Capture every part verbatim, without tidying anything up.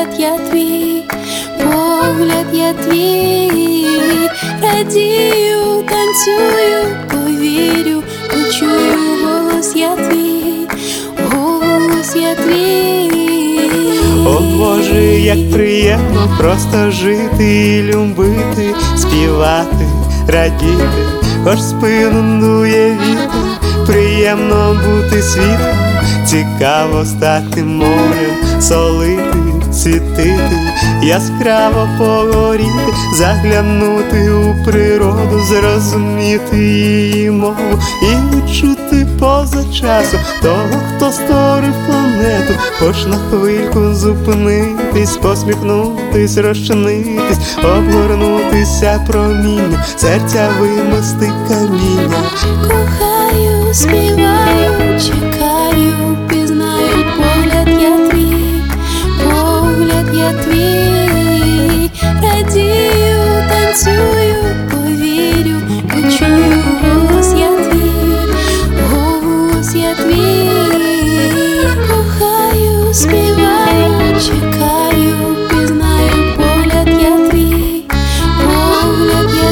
погляд я твій, погляд я твій, радію, танцюю, повірю, почую голос я твій, голос я твій. О Боже, як приємно просто жити і любити, співати, радіти, хоч спину дує вітер, приємно бути світлом, цікаво стати морем, солити, світити, яскраво погоріти, заглянути у природу, зрозуміти її мову і відчути поза часу того, хто створив планету, хоч на хвильку зупинитись, посміхнутись, розчинитись, обгорнутися промінням, серця вимести каміння. Кохаю, співаю, чекаю, пізнаю, погляд я твій, погляд я твій, радію, танцюю, повірю, почую голос я твій, голос я твій. Кохаю, співаю, чекаю, пізнаю, погляд я твій, погляд я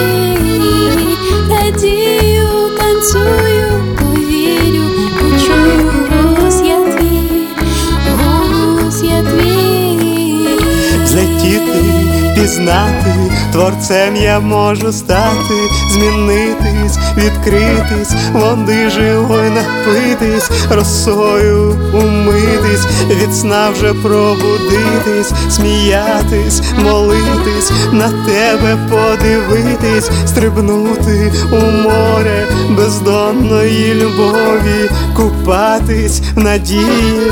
твій, радію, танцюю, повірю, почую голос я твій, голос я твій. Злетіти, пізнати, творцем я можу стати, змінитись, відкритись, води живої напитись, росою умитись, від сна вже пробудитись, сміятись, молитись, на тебе подивитись, стрибнути у море бездонної любові, купатись в надії,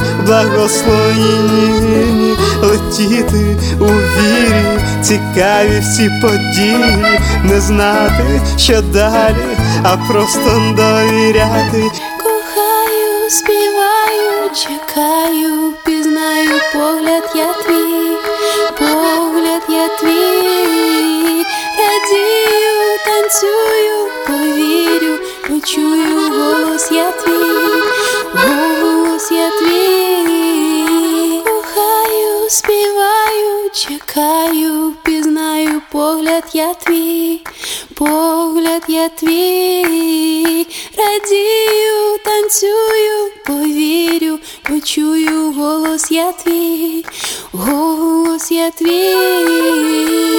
благословенні, летіти у вірі, цікаві всі події, не знати, що далі, а просто довіряти. Кохаю, співаю, чекаю, пізнаю, погляд я твій, погляд я твій, радію, танцюю, повірю, почую голос я твій, голос я твій. Кохаю, співаю, чекаю, пізнаю, погляд я твій, погляд я твій, радію, танцюю, повірю, почую голос я твій, голос я твій.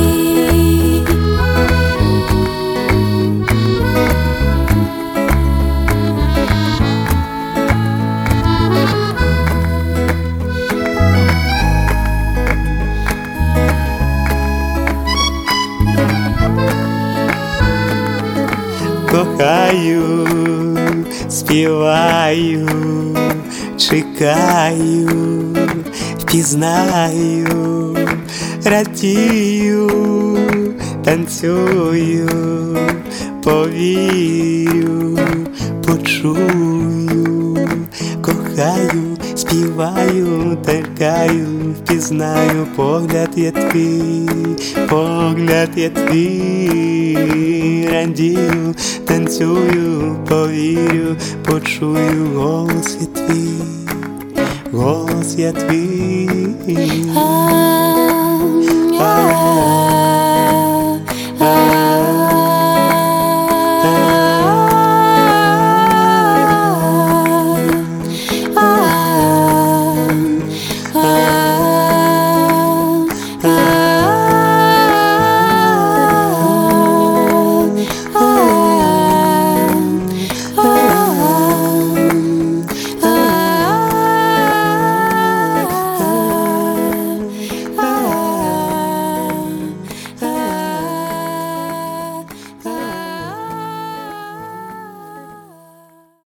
Кохаю, співаю, чекаю, впізнаю, радію, танцюю, повірю, почую. Кохаю, співаю, чекаю, впізнаю, погляд я твій, погляд я твій, радію, танцюю, повірю, почую, голос я твій, голос я твій.